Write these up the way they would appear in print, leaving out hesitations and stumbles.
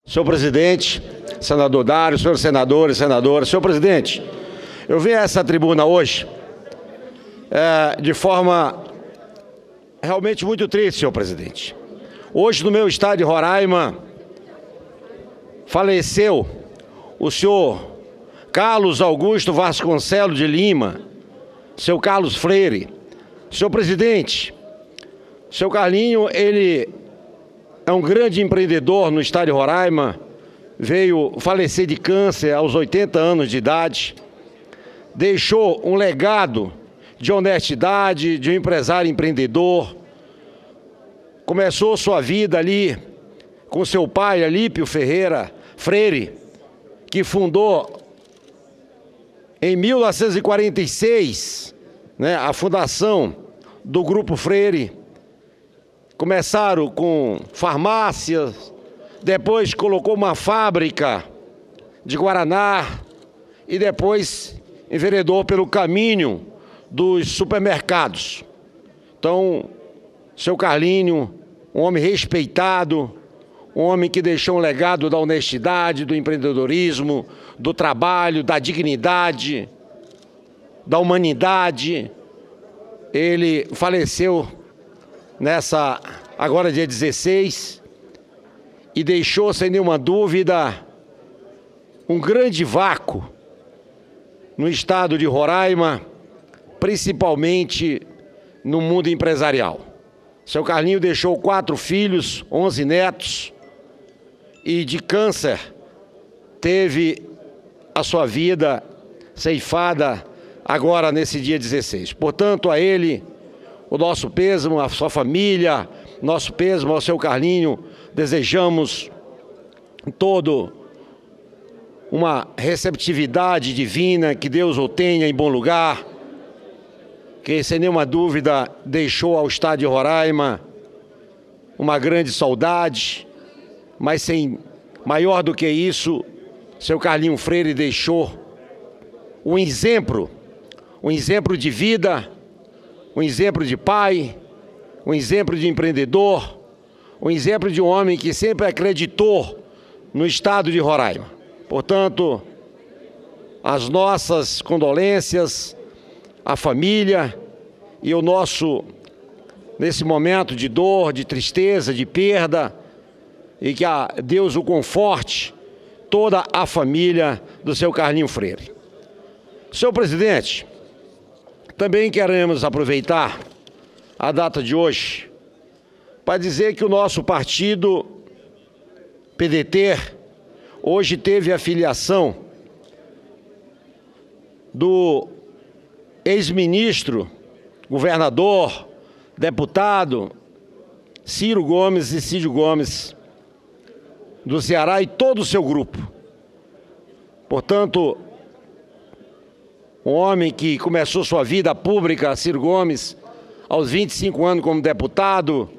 Senhor presidente, senador Dário, senhores senadores e senadoras, senhor presidente, eu venho a essa tribuna hoje de forma realmente muito triste, senhor presidente. Hoje, no meu estado de Roraima, faleceu o senhor Carlos Augusto Vasconcelos de Lima, seu Carlos Freire. Senhor presidente, seu Carlinho, ele é um grande empreendedor no estado de Roraima, veio falecer de câncer aos 80 anos de idade, deixou um legado de honestidade, de um empresário empreendedor, começou sua vida ali com seu pai, Alípio Ferreira Freire, que fundou em 1946, a fundação do Grupo Freire. Começaram com farmácias, depois colocou uma fábrica de guaraná e depois enveredou pelo caminho dos supermercados. Então, seu Carlinho, um homem respeitado, um homem que deixou um legado da honestidade, do empreendedorismo, do trabalho, da dignidade, da humanidade. Ele faleceu agora dia 16, e deixou, sem nenhuma dúvida, um grande vácuo no estado de Roraima, principalmente no mundo empresarial. Seu Carlinho deixou 4 filhos, 11 netos, e de câncer teve a sua vida ceifada agora nesse dia 16. Portanto, a ele, o nosso pêsamo, a sua família, nosso pêsamo ao seu Carlinho, desejamos todo uma receptividade divina, que Deus o tenha em bom lugar, que sem nenhuma dúvida deixou ao estado de Roraima uma grande saudade, mas maior do que isso, seu Carlinho Freire deixou um exemplo de vida, um exemplo de pai, um exemplo de empreendedor, um exemplo de um homem que sempre acreditou no estado de Roraima. Portanto, as nossas condolências à família e o nosso, nesse momento de dor, de tristeza, de perda, e que Deus o conforte, toda a família do seu Carlinho Freire. Senhor presidente, também queremos aproveitar a data de hoje para dizer que o nosso partido, PDT, hoje teve a filiação do ex-ministro, governador, deputado Ciro Gomes e Cídio Gomes do Ceará e todo o seu grupo. Portanto, um homem que começou sua vida pública, Ciro Gomes, aos 25 anos como deputado,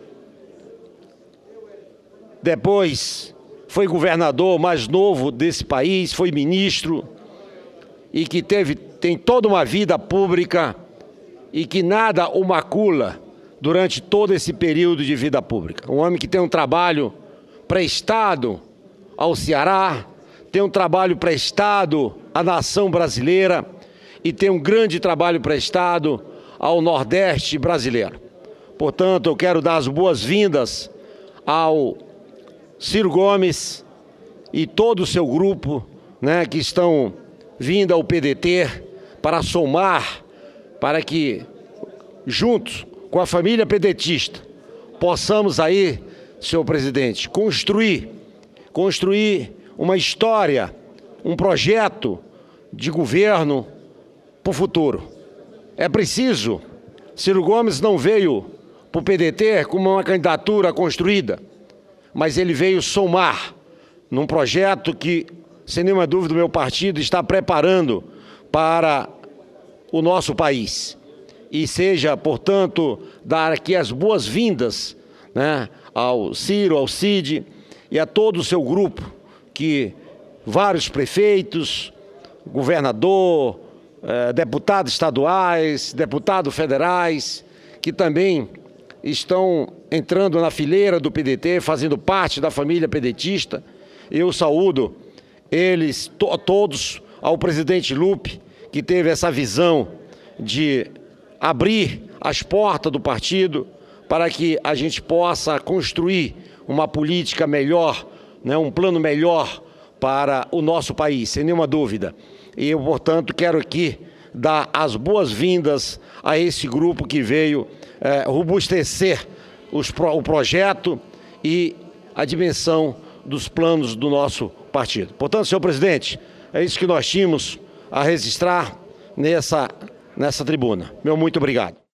depois foi governador mais novo desse país, foi ministro, e que tem toda uma vida pública e que nada o macula durante todo esse período de vida pública. Um homem que tem um trabalho prestado ao Ceará, tem um trabalho prestado à nação brasileira, e tem um grande trabalho prestado ao Nordeste brasileiro. Portanto, eu quero dar as boas-vindas ao Ciro Gomes e todo o seu grupo, que estão vindo ao PDT para somar, para que, juntos com a família pedetista, possamos aí, senhor presidente, construir uma história, um projeto de governo para o futuro. É preciso, Ciro Gomes não veio para o PDT como uma candidatura construída, mas ele veio somar num projeto que, sem nenhuma dúvida, o meu partido está preparando para o nosso país. E seja, portanto, dar aqui as boas-vindas ao Ciro, ao Cid e a todo o seu grupo, que vários prefeitos, governador, deputados estaduais, deputados federais, que também estão entrando na fileira do PDT, fazendo parte da família pedetista, Eu saúdo eles todos, ao presidente Lupe, que teve essa visão de abrir as portas do partido para que a gente possa construir uma política melhor, né, um plano melhor para o nosso país, sem nenhuma dúvida. E eu, portanto, quero aqui dar as boas-vindas a esse grupo que veio robustecer o projeto e a dimensão dos planos do nosso partido. Portanto, senhor presidente, é isso que nós tínhamos a registrar nessa tribuna. Meu muito obrigado.